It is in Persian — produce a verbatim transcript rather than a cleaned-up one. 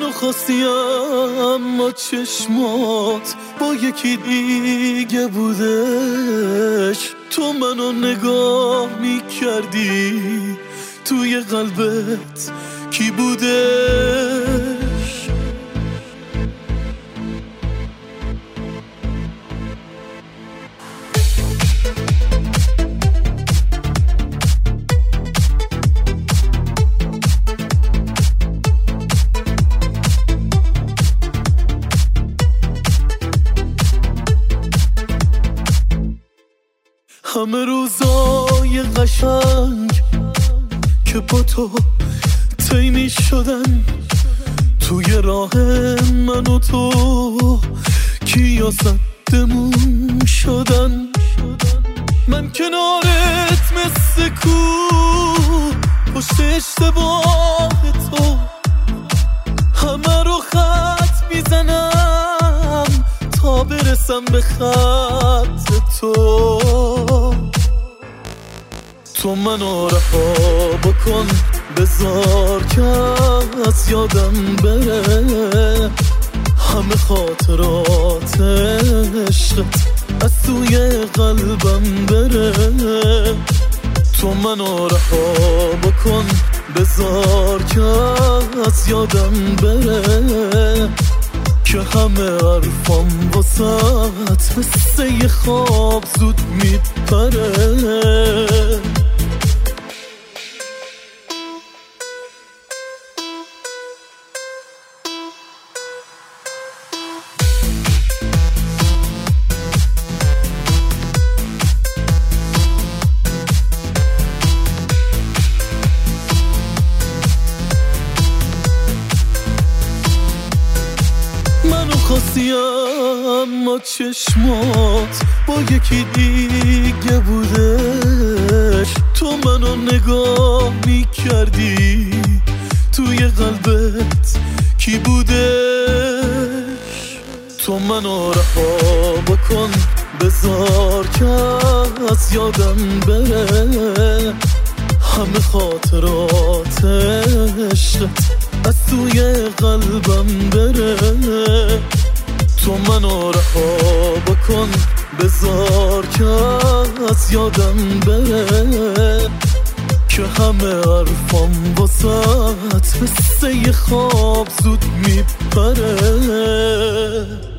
منو خواستی اما چشمات با یکی دیگه بودش. تو منو نگاه میکردی توی قلبت کی بودش؟ همه روزای قشنگ که با تو تینی شدن توی راه من و تو کیا صدمون شدن. من کنارت مثل کو پشت اشتباه تو همه رو خط میزنم تا برسم به خط تو. تو منو رها بکن بذار که از یادم بره همه خاطرات عشقت از توی قلبم بره. تو منو رها بکن بذار که از یادم بره که همه حرفام واسط مثل یه خواب زود میپره. خواستی اما چشمات با یکی دیگه بودش. تو منو نگاه میکردی توی قلبت کی بودش؟ تو منو رها بکن بذار که از یادم بره همه خاطرات عشقت از توی قلبم بره. تو منو رها بکن بذار که از یادم بره که همه حرفام واسط مثل یه خواب زود میپره.